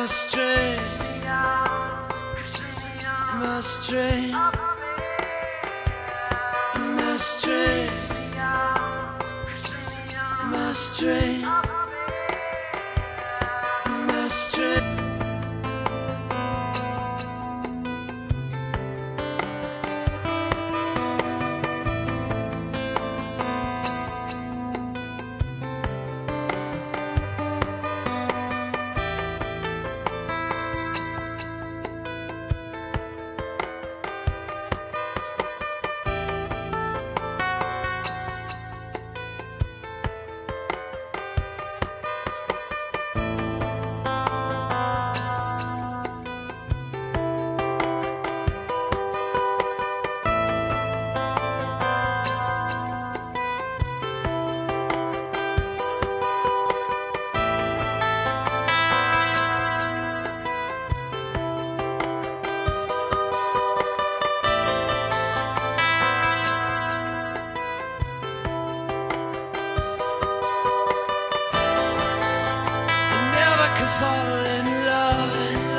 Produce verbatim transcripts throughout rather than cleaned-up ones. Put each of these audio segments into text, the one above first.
astray, I'm astray, I'm astray, I'm astray, I'm astray. Fall in love,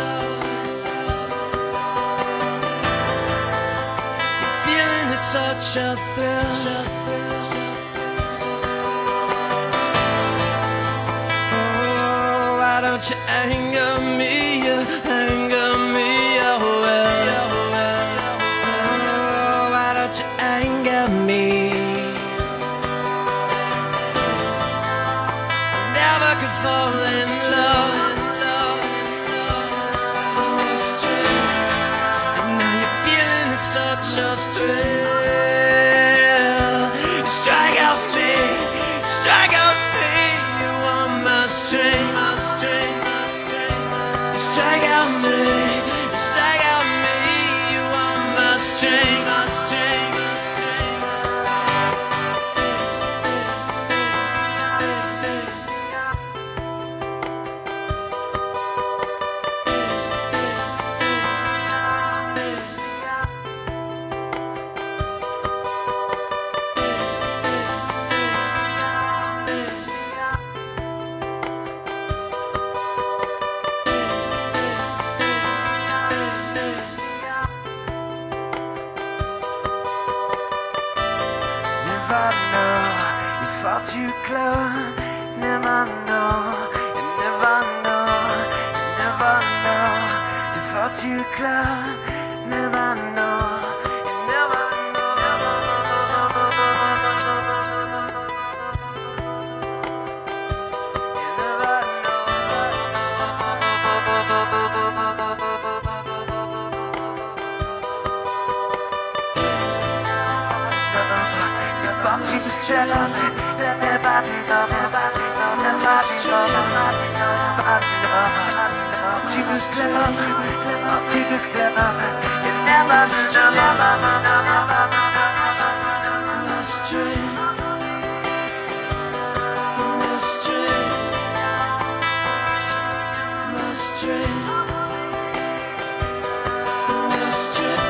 you're feeling it's such a thrill. Oh, why don't you anger me, you anger me, oh well. Oh, why don't you anger me? Never could fall in love. Such a thrill. Strike out me, strike out me. You want my strength, my strength, my strength. Strike out me, strike out me. You want my strength, my strength, my strength. Never know, you fall too close. Never know, you never know, you never know, you fall too close. Never know, you never too strong, never know, never know, never know, too strong, too clever, you never know, never know, mystery, mystery, mystery, mystery.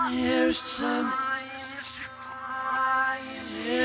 Here's some